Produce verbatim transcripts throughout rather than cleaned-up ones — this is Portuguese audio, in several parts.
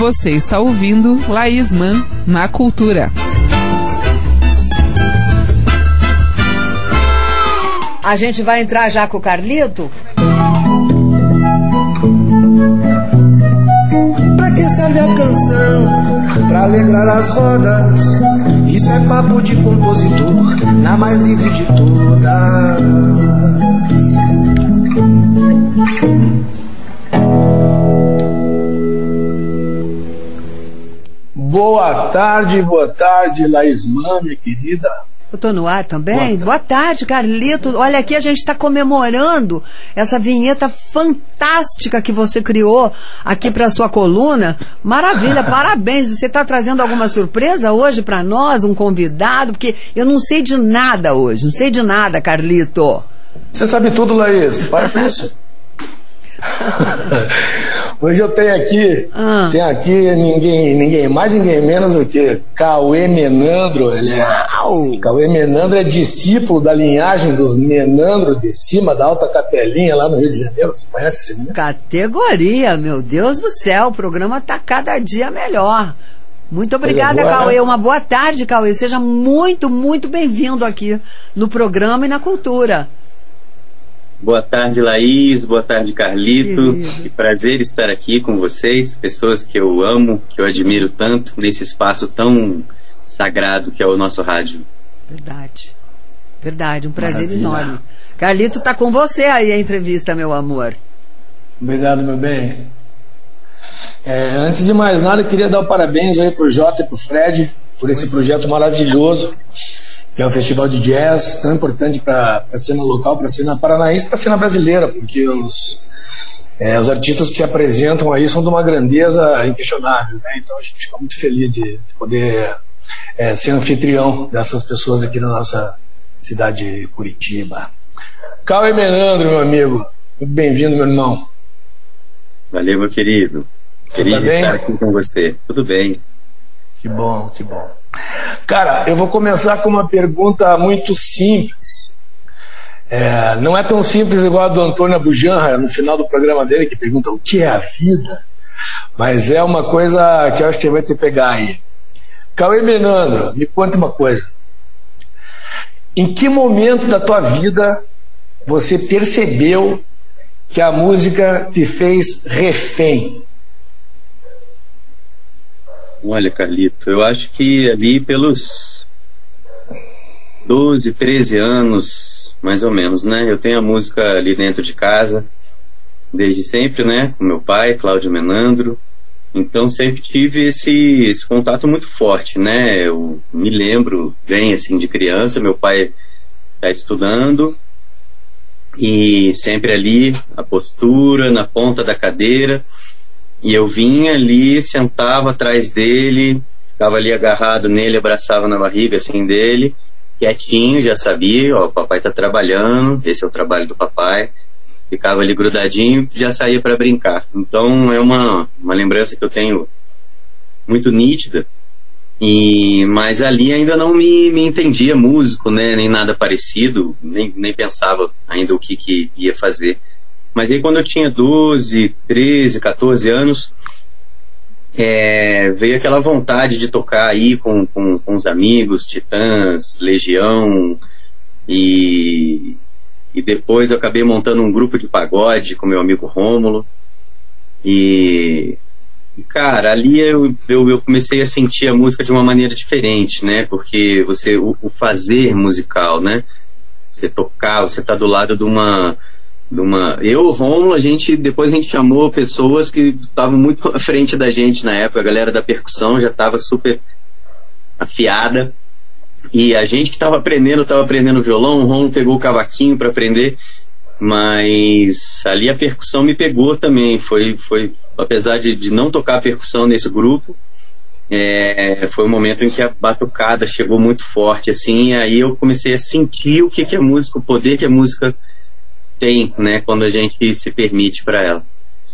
Você está ouvindo Laís Mann na Cultura. A gente vai entrar já com o Carlito? Pra que serve a canção? Pra alegrar as rodas. Isso é papo de compositor, na mais livre de todas. Boa tarde, boa tarde, Laís Mann, minha querida. Eu tô no ar também? Boa, Boa tarde, Carlito. Olha, aqui a gente está comemorando essa vinheta fantástica que você criou aqui para sua coluna. Maravilha, parabéns. Você está trazendo alguma surpresa hoje para nós, um convidado? Porque eu não sei de nada hoje, não sei de nada, Carlito. Você sabe tudo, Laís. Para com isso. Hoje eu tenho aqui, ah. tenho aqui ninguém, ninguém mais, ninguém menos do que Cauê Menandro. Ele é, Cauê Menandro é discípulo da linhagem dos Menandro de cima da Alta Capelinha, lá no Rio de Janeiro. Você conhece esse menino? Categoria, meu Deus do céu, o programa está cada dia melhor. Muito obrigada, boa, Cauê. Né? Uma boa tarde, Cauê. Seja muito, muito bem-vindo aqui no programa e na Cultura. Boa tarde, Laís. Boa tarde, Carlito. Que prazer estar aqui com vocês, pessoas que eu amo, que eu admiro tanto, nesse espaço tão sagrado que é o nosso rádio. Verdade. Verdade, um prazer Maravilha. enorme. Carlito, tá com você aí a entrevista, meu amor. Obrigado, meu bem. É, antes de mais nada, eu queria dar o parabéns aí pro Jota e pro Fred por esse projeto maravilhoso, que é um festival de jazz tão importante para a cena local, para a cena paranaense, para a cena brasileira, porque os, é, os artistas que se apresentam aí são de uma grandeza inquestionável, né? Então a gente fica muito feliz de, de poder é, ser anfitrião dessas pessoas aqui na nossa cidade de Curitiba. Cauê Menandro, meu amigo, muito bem-vindo, meu irmão. Valeu, meu querido. Querido tá estar aqui com você. Tudo bem. Que bom, que bom. Cara, eu vou começar com uma pergunta muito simples. É, não é tão simples igual a do Antônio Abujanra no final do programa dele, que pergunta o que é a vida, mas é uma coisa que eu acho que vai te pegar aí. Cauê Menandro, me conta uma coisa. Em que momento da tua vida você percebeu que a música te fez refém? Olha, Carlito, eu acho que ali pelos doze, treze anos, mais ou menos, né? Eu tenho a música ali dentro de casa, desde sempre, né? Com meu pai, Cláudio Menandro. Então sempre tive esse, esse contato muito forte, né? Eu me lembro bem, assim, de criança, meu pai está estudando e sempre ali, a postura, na ponta da cadeira. E eu vinha ali, sentava atrás dele, ficava ali agarrado nele, abraçava na barriga assim dele, quietinho, já sabia, ó, o papai tá trabalhando, esse é o trabalho do papai. Ficava ali grudadinho, já saía para brincar. Então é uma, uma lembrança que eu tenho muito nítida, e, mas ali ainda não me, me entendia músico, né, nem nada parecido, nem, nem pensava ainda o que, que ia fazer. Mas aí quando eu tinha doze, treze, quatorze anos, é, veio aquela vontade de tocar aí com, com, com os amigos, Titãs, Legião, e, e depois eu acabei montando um grupo de pagode com meu amigo Rômulo, e, e cara, ali eu, eu, eu comecei a sentir a música de uma maneira diferente, né, porque você, o, o fazer musical, né, você tocar, você tá do lado de uma... Uma... Eu, o Rômulo, a gente, depois a gente chamou pessoas que estavam muito à frente da gente na época, a galera da percussão já estava super afiada, e a gente que estava aprendendo, estava aprendendo violão, o Rômulo pegou o cavaquinho para aprender, mas ali a percussão me pegou também, foi, foi apesar de, de não tocar percussão nesse grupo, é, foi um momento em que a batucada chegou muito forte, assim, e aí eu comecei a sentir o que, que a música, o poder que a música tem, né, quando a gente se permite para ela.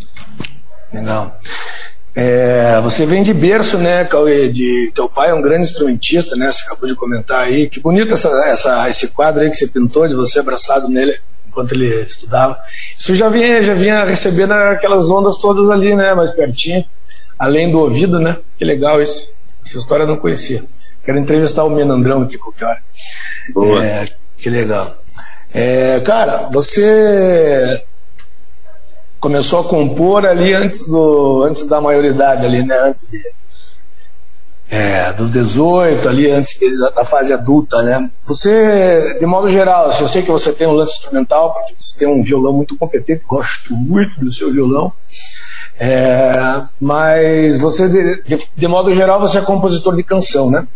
Legal. É, você vem de berço, né, Cauê, de teu pai é um grande instrumentista, né, você acabou de comentar aí, que bonito essa, essa, esse quadro aí que você pintou, de você abraçado nele enquanto ele estudava. Isso já vinha, já vinha recebendo aquelas ondas todas ali, né, mais pertinho. além do ouvido, né? Que legal isso. Essa história eu não conhecia. Quero entrevistar o Menandrão aqui qualquer hora. Boa. É, que legal. É, cara, você começou a compor ali antes, do, antes da maioridade, ali, né? Antes de, é, dos dezoito, ali, antes de, da, da fase adulta, né? Você, de modo geral, eu sei que você tem um lance instrumental, porque você tem um violão muito competente, gosto muito do seu violão. É, mas você, de, de, de modo geral, você é compositor de canção, né?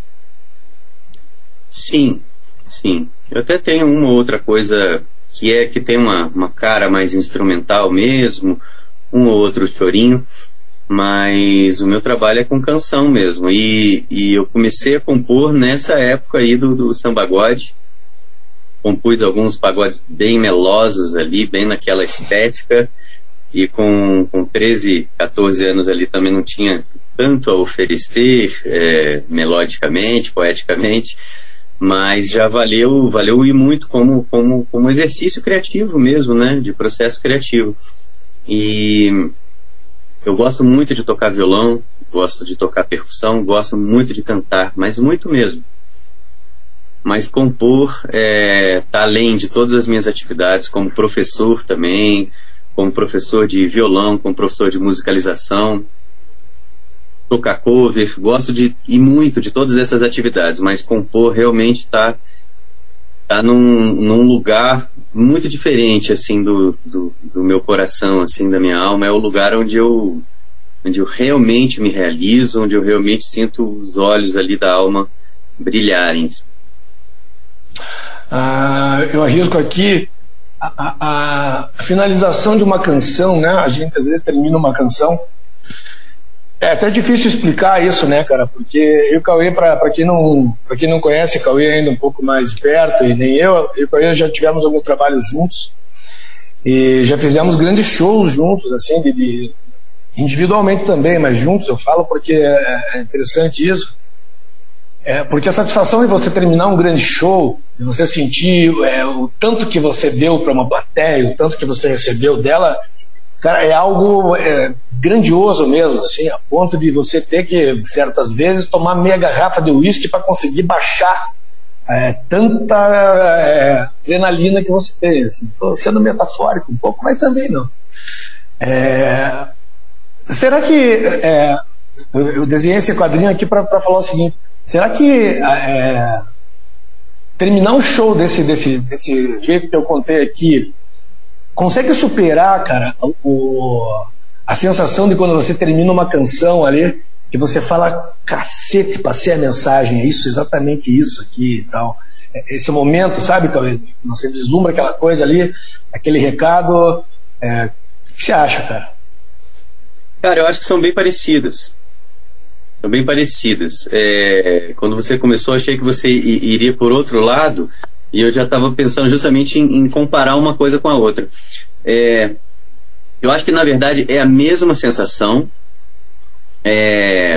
Sim, sim. Eu até tenho uma ou outra coisa que é que tem uma, uma cara mais instrumental mesmo, um ou outro chorinho, mas o meu trabalho é com canção mesmo. E, e eu comecei a compor nessa época aí do, do sambagode. Compus alguns pagodes bem melosos ali, bem naquela estética. E com, com treze, catorze anos ali também não tinha tanto a oferecer é, melodicamente, poeticamente, mas já valeu, valeu e muito como, como, como exercício criativo mesmo, né, de processo criativo. E eu gosto muito de tocar violão, gosto de tocar percussão, gosto muito de cantar, mas muito mesmo. Mas compor é, tá além de todas as minhas atividades, como professor também, como professor de violão, como professor de musicalização, tocar cover, gosto de e muito de todas essas atividades, mas compor realmente está tá num, num lugar muito diferente assim do, do, do meu coração, assim, da minha alma. É o lugar onde eu, onde eu realmente me realizo, onde eu realmente sinto os olhos ali da alma brilharem. Ah, eu arrisco aqui a, a, a finalização de uma canção, né? A gente às vezes termina uma canção. É até difícil explicar isso, né, cara? Porque eu e o Cauê, para quem não, para quem não conhece, o Cauê ainda um pouco mais de perto, e nem eu, eu e o Cauê já tivemos alguns trabalhos juntos, e já fizemos grandes shows juntos, assim, de, de, individualmente também, mas juntos eu falo porque é, é interessante isso. É, porque a satisfação de você terminar um grande show, de você sentir é, o tanto que você deu para uma plateia, o tanto que você recebeu dela, cara, é algo é, grandioso mesmo, assim, a ponto de você ter que, certas vezes, tomar meia garrafa de uísque para conseguir baixar é, tanta é, adrenalina que você tem. Estou assim, sendo metafórico um pouco, mas também não. É, será que... É, eu desenhei esse quadrinho aqui para falar o seguinte: será que é, terminar um show desse, desse, desse jeito que eu contei aqui consegue superar, cara, o, a sensação de quando você termina uma canção ali, que você fala, cacete, passei a mensagem, é isso, exatamente isso aqui e tal. Esse momento, sabe, você vislumbra aquela coisa ali, aquele recado. É, o que você acha, cara? Cara, eu acho que são bem parecidas. São bem parecidas. É, quando você começou, achei que você iria por outro lado, e eu já estava pensando justamente em, em comparar uma coisa com a outra. É, eu acho que, na verdade, é a mesma sensação, é,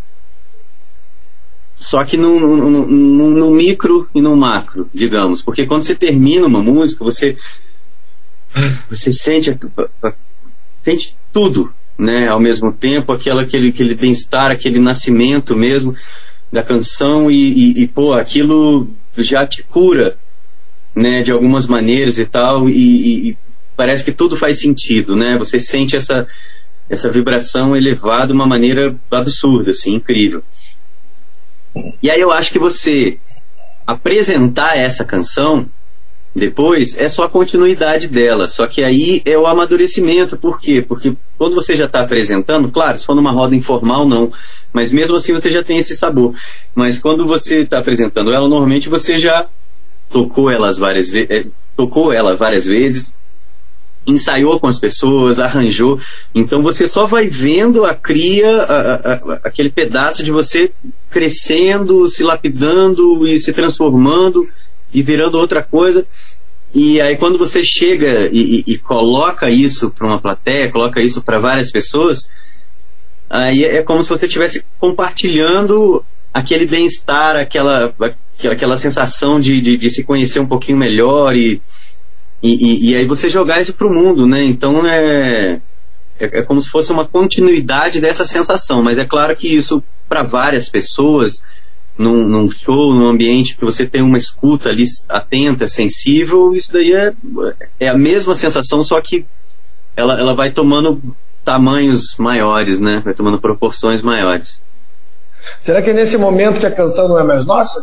só que no, no, no, no micro e no macro, digamos. Porque quando você termina uma música, você, você sente, sente tudo, né, ao mesmo tempo, aquela, aquele, aquele bem-estar, aquele nascimento mesmo da canção, e, e, e pô, aquilo já te cura, né, de algumas maneiras e tal, e, e parece que tudo faz sentido, né, você sente essa, essa vibração elevada de uma maneira absurda, assim, incrível. E aí eu acho que você apresentar essa canção depois é só a continuidade dela, só que aí é o amadurecimento. Por quê? Porque quando você já está apresentando, claro, se for numa roda informal não, mas mesmo assim você já tem esse sabor. Mas quando você está apresentando ela, normalmente você já tocou elas várias vezes, tocou ela várias vezes, ensaiou com as pessoas, arranjou, então você só vai vendo a cria, a, a, a, aquele pedaço de você crescendo, se lapidando e se transformando e virando outra coisa. E aí quando você chega e, e, e coloca isso para uma plateia, coloca isso para várias pessoas, aí é como se você estivesse compartilhando aquele bem-estar, aquela, aquela sensação de, de, de se conhecer um pouquinho melhor, e, e, e aí você jogar isso para o mundo, né? Então é, é, é como se fosse uma continuidade dessa sensação, mas é claro que isso, para várias pessoas, num, num show, num ambiente que você tem uma escuta ali atenta, sensível, isso daí é, é a mesma sensação, só que ela, ela vai tomando tamanhos maiores, né? Vai tomando proporções maiores. Será que é nesse momento que a canção não é mais nossa?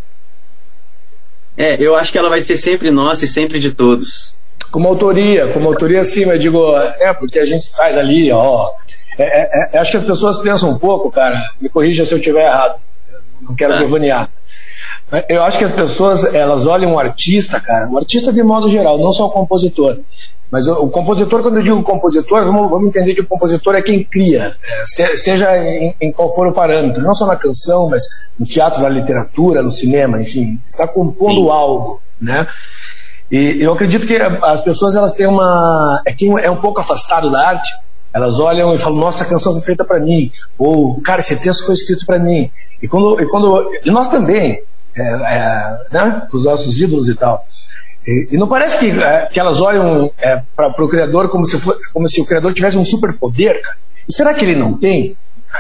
É, eu acho que ela vai ser sempre nossa e sempre de todos. Como autoria, como autoria sim, eu digo, é porque a gente faz ali, ó. É, é, é, acho que as pessoas pensam um pouco, cara, me corrija se eu estiver errado, não quero é. devanear. Eu acho que as pessoas, elas olham o artista, cara, o artista de modo geral, não só o compositor. Mas o, o compositor, quando eu digo compositor, vamos, vamos entender que o compositor é quem cria, é, se, seja em, em qual for o parâmetro, não só na canção, mas no teatro, na literatura, no cinema, enfim, está compondo Sim. algo, né? E eu acredito que as pessoas, elas têm uma... É quem é um pouco afastado da arte, elas olham e falam, nossa, a canção foi feita para mim, ou, cara, esse texto foi escrito para mim. E quando, e quando... E nós também, é, é, né? Os nossos ídolos e tal. E, e não parece que, é, que elas olham é, para o Criador como se, for, como se o Criador tivesse um superpoder, cara? E será que ele não tem?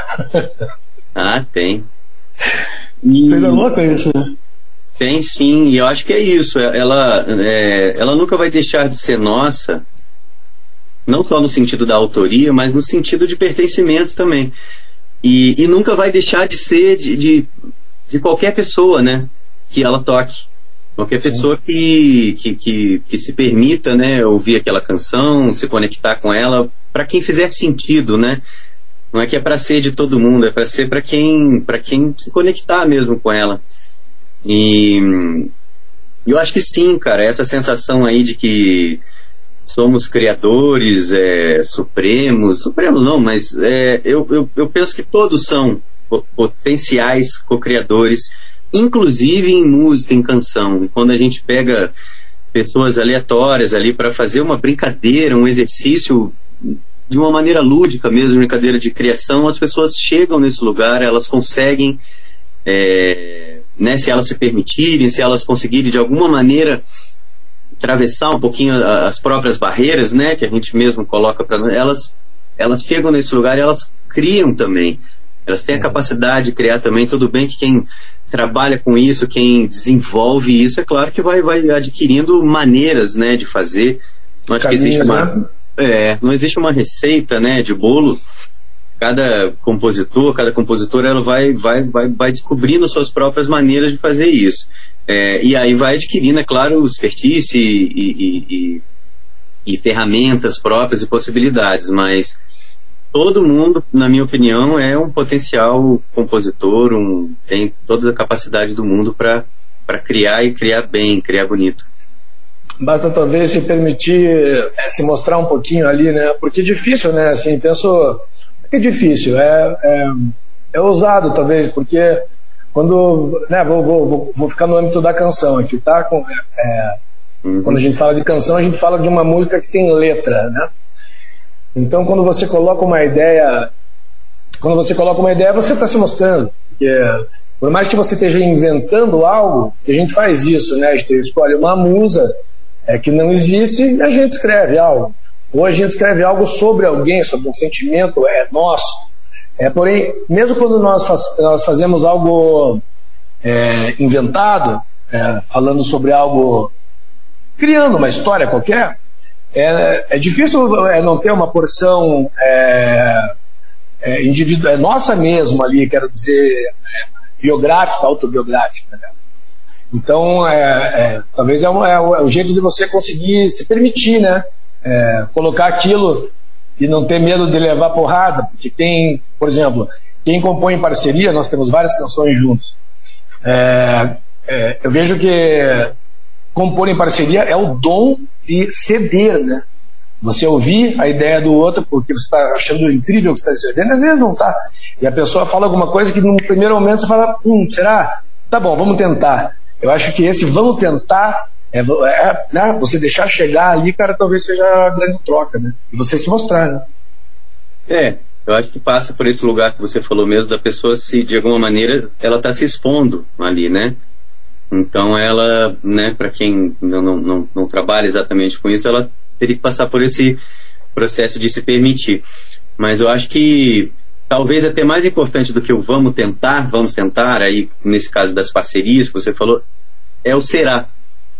Ah, tem. E... Coisa louca isso, né? Tem sim, e eu acho que é isso. Ela, é, ela nunca vai deixar de ser nossa, não só no sentido da autoria, mas no sentido de pertencimento também. E, e nunca vai deixar de ser de, de, de qualquer pessoa, né, que ela toque. Qualquer pessoa que, que, que, que se permita, né, ouvir aquela canção, se conectar com ela, para quem fizer sentido, né? Não é que é para ser de todo mundo, é para ser para quem, para quem se conectar mesmo com ela. E eu acho que sim, cara, essa sensação aí de que somos criadores é, supremos, supremos não, mas é, eu, eu, eu penso que todos são potenciais co-criadores, inclusive em música, em canção. E quando a gente pega pessoas aleatórias ali para fazer uma brincadeira, um exercício de uma maneira lúdica mesmo, brincadeira de criação, as pessoas chegam nesse lugar, elas conseguem é, né, se elas se permitirem, se elas conseguirem de alguma maneira atravessar um pouquinho as próprias barreiras, né, que a gente mesmo coloca para elas, elas chegam nesse lugar e elas criam também. Elas têm a capacidade de criar também. Tudo bem que quem trabalha com isso, quem desenvolve isso, é claro que vai, vai adquirindo maneiras, né, de fazer. Não acho que existe uma, é, não existe uma receita, né, de bolo. Cada compositor, cada compositora, ela vai, vai, vai, vai descobrindo suas próprias maneiras de fazer isso. É, e aí vai adquirindo, é claro, expertise e, e, e, e ferramentas próprias e possibilidades, mas todo mundo, na minha opinião, é um potencial compositor, um, tem toda a capacidade do mundo para criar e criar bem, criar bonito. Basta talvez se permitir é, se mostrar um pouquinho ali, né? Porque é difícil, né? Assim, penso... É difícil, é, é, é ousado talvez, porque quando, né, vou, vou, vou ficar no âmbito da canção aqui, tá? Com, é, uhum. Quando a gente fala de canção, a gente fala de uma música que tem letra, né? Então quando você coloca uma ideia, quando você coloca uma ideia, você está se mostrando, porque por mais que você esteja inventando algo, a gente faz isso, né? A gente escolhe uma musa é, que não existe e a gente escreve algo. Ou a gente escreve algo sobre alguém, sobre um sentimento é nosso. É, porém, mesmo quando nós, faz, nós fazemos algo é, inventado, é, falando sobre algo, criando uma história qualquer, é, é difícil é, não ter uma porção é, é, individual, é nossa mesmo ali, quero dizer, é, biográfica, autobiográfica, né? Então, é, é, talvez é, um, é o jeito de você conseguir se permitir, né? É, colocar aquilo e não ter medo de levar porrada, porque tem, por exemplo, quem compõe em parceria, nós temos várias canções juntos, é, é, eu vejo que compor em parceria é o dom de ceder, né? Você ouvir a ideia do outro porque você está achando incrível o que está escrevendo, às vezes não está, e a pessoa fala alguma coisa que no primeiro momento você fala, hum, será? Tá bom, vamos tentar. Eu acho que esse vamos tentar É, é, né? Você deixar chegar ali, cara, talvez seja a grande troca, né? E você se mostrar, né? É, eu acho que passa por esse lugar que você falou mesmo, da pessoa se, de alguma maneira, ela tá se expondo ali, né? Então ela, né, para quem não, não, não, não trabalha exatamente com isso, ela teria que passar por esse processo de se permitir. Mas eu acho que talvez até mais importante do que o vamos tentar, vamos tentar, aí nesse caso das parcerias que você falou, é o será.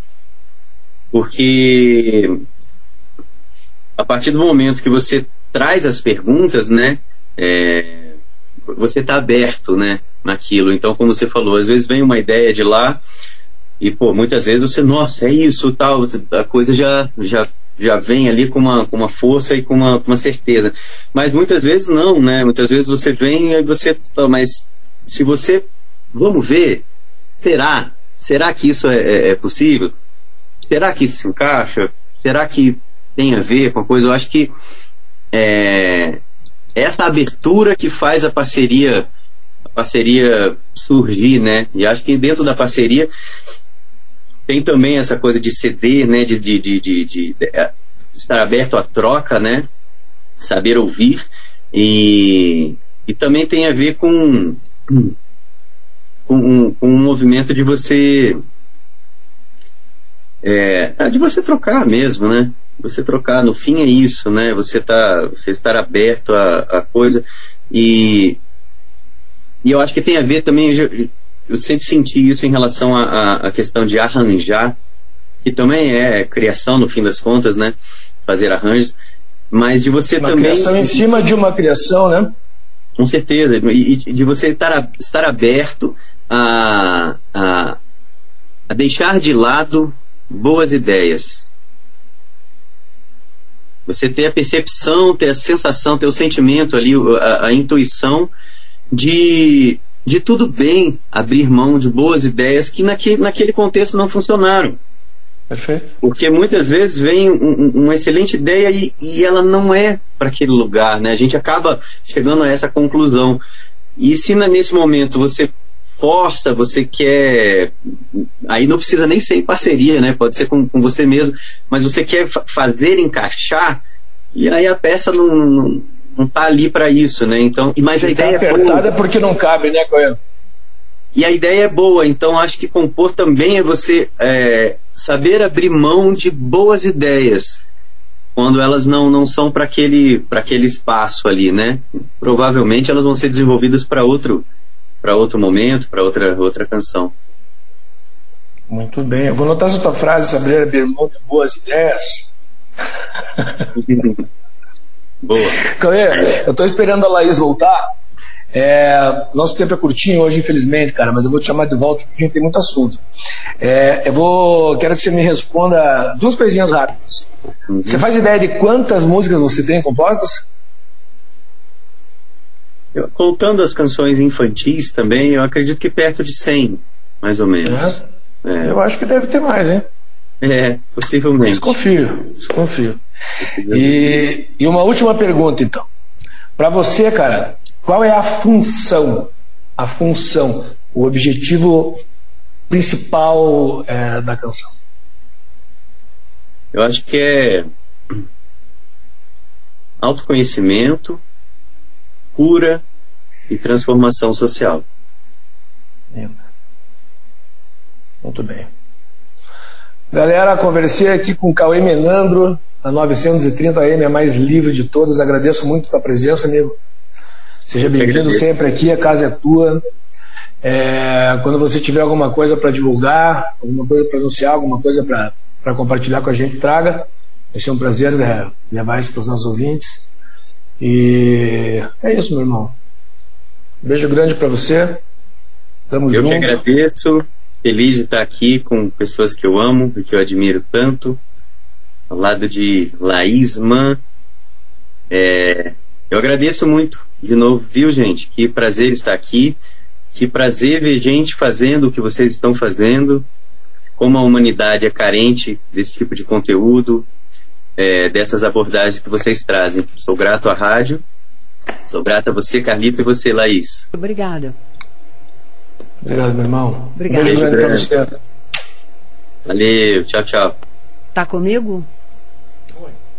Porque a partir do momento que você traz as perguntas, né, é, você está aberto, né, naquilo. Então, como você falou, às vezes vem uma ideia de lá e, pô, muitas vezes você, nossa, é isso, tal, a coisa já, já, já vem ali com uma, com uma força e com uma, com uma certeza. Mas muitas vezes não, né, muitas vezes você vem e você, mas se você, vamos ver, será? Será que isso é, é, é possível? Será que isso se encaixa? Será que tem a ver com a coisa? Eu acho que é essa abertura que faz a parceria a parceria surgir, né? E acho que dentro da parceria tem também essa coisa de ceder, né? De, de, de, de, de, de estar aberto à troca, né? Saber ouvir e, e também tem a ver com com um, com um movimento de você é, de você trocar mesmo, né? Você trocar, no fim é isso, né? Você tá, você estar aberto a, a coisa e e eu acho que tem a ver também, eu, eu sempre senti isso em relação à questão de arranjar, que também é criação no fim das contas, né? Fazer arranjos, mas de você uma também... Uma criação em cima de uma criação, né? Com certeza, e, e de você estar, estar aberto a, a, a deixar de lado boas ideias. Você ter a percepção, ter a sensação, ter o sentimento ali, a, a intuição de, de tudo bem abrir mão de boas ideias que naquele, naquele contexto não funcionaram. Perfeito. Porque muitas vezes vem um, uma excelente ideia e, e ela não é para aquele lugar, né? A gente acaba chegando a essa conclusão. E se nesse momento você força, você quer, aí não precisa nem ser em parceria, né? Pode ser com, com você mesmo, mas você quer fa- fazer encaixar, e aí a peça não, não, não tá ali para isso, né? Então, mas a ideia tá é apertada porque não cabe, né, Coelho? E a ideia é boa, então acho que compor também é você é, saber abrir mão de boas ideias quando elas não, não são para aquele, para aquele espaço ali, né? Provavelmente elas vão ser desenvolvidas para outro para outro momento, para outra, outra canção. Muito bem. Eu vou anotar essa tua frase, saber abrir mão de boas ideias. Boa. Cauê, eu estou esperando a Laís voltar. É, nosso tempo é curtinho hoje, infelizmente, cara, mas eu vou te chamar de volta porque a gente tem muito assunto. É, eu vou, quero que você me responda duas coisinhas rápidas. Uhum. Você faz ideia de quantas músicas você tem compostas? Eu, contando as canções infantis também, eu acredito que perto de cem, mais ou menos. É? É. Eu acho que deve ter mais, hein? É, possivelmente. Desconfio, desconfio. E, e uma última pergunta, então. Para você, cara, qual é a função, a função, o objetivo principal é, da canção? Eu acho que é autoconhecimento, cura e transformação social. Muito bem. Galera, conversei aqui com o Cauê Menandro, a novecentos e trinta A M, a mais livre de todas. Agradeço muito a tua presença, amigo. Seja bem-vindo sempre aqui, a casa é tua. É, quando você tiver alguma coisa para divulgar, alguma coisa para anunciar, alguma coisa para compartilhar com a gente, traga. Vai ser um prazer é, levar isso para os nossos ouvintes. E é isso, meu irmão. Um beijo grande para você. Tamo eu junto. Eu que agradeço. Feliz de estar aqui com pessoas que eu amo e que eu admiro tanto. Ao lado de Laís Mann. É, eu agradeço muito de novo, viu, gente? Que prazer estar aqui. Que prazer ver gente fazendo o que vocês estão fazendo. Como a humanidade é carente desse tipo de conteúdo, é, dessas abordagens que vocês trazem. Sou grato à rádio. Sou grato a você, Carlito, e você, Laís. Obrigada. Obrigado, meu irmão. Obrigado. Beijo grande pra você. Valeu, tchau, tchau. Tá comigo?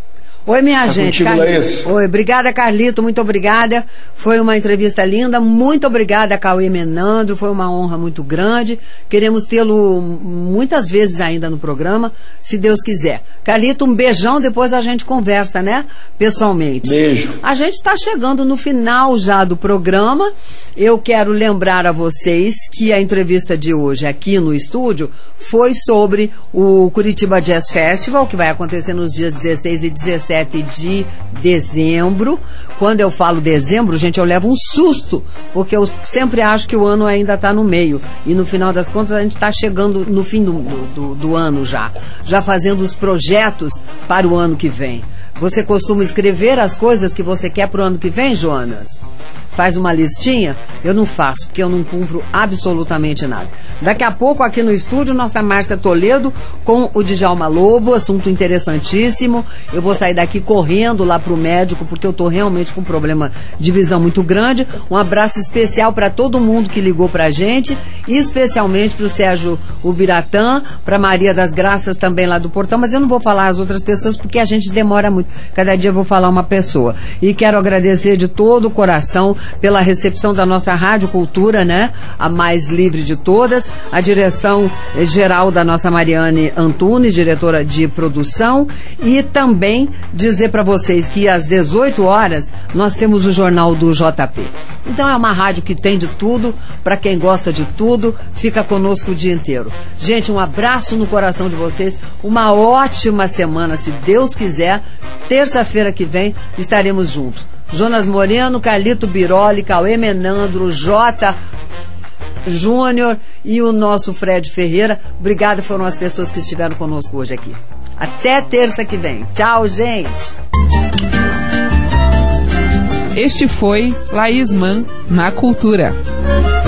Oi, minha tá gente. Contigo, Laís. Oi, obrigada, Carlito, muito obrigada. Foi uma entrevista linda. Muito obrigada, Cauê Menandro. Foi uma honra muito grande. Queremos tê-lo muitas vezes ainda no programa, se Deus quiser. Carlito, um beijão, depois a gente conversa, né? Pessoalmente. Beijo. A gente está chegando no final já do programa. Eu quero lembrar a vocês que a entrevista de hoje aqui no estúdio foi sobre o Curitiba Jazz Festival, que vai acontecer nos dias dezesseis e dezessete de dezembro. Quando eu falo dezembro, gente, eu levo um susto, porque eu sempre acho que o ano ainda está no meio. E no final das contas a gente está chegando no fim do, do, do ano já. Já fazendo os projetos para o ano que vem. Você costuma escrever as coisas que você quer para o ano que vem, Jonas? Faz uma listinha? Eu não faço, porque eu não cumpro absolutamente nada. Daqui a pouco, aqui no estúdio, nossa Márcia Toledo com o Djalma Lobo, assunto interessantíssimo. Eu vou sair daqui correndo lá pro médico, porque eu tô realmente com um problema de visão muito grande. Um abraço especial para todo mundo que ligou pra gente, e especialmente pro Sérgio Ubiratã, pra Maria das Graças também lá do Portão, mas eu não vou falar as outras pessoas, porque a gente demora muito. Cada dia eu vou falar uma pessoa. E quero agradecer de todo o coração pela recepção da nossa Rádio Cultura, né? A mais livre de todas. A direção geral da nossa Mariane Antunes, diretora de produção. E também dizer para vocês que às dezoito horas nós temos o Jornal do J P. Então é uma rádio que tem de tudo, para quem gosta de tudo, fica conosco o dia inteiro. Gente, um abraço no coração de vocês, uma ótima semana, se Deus quiser. Terça-feira que vem estaremos juntos. Jonas Moreno, Carlito Biroli, Cauê Menandro, Jota Júnior e o nosso Fred Ferreira. Obrigada, foram as pessoas que estiveram conosco hoje aqui. Até terça que vem. Tchau, gente. Este foi Laís Mann na Cultura.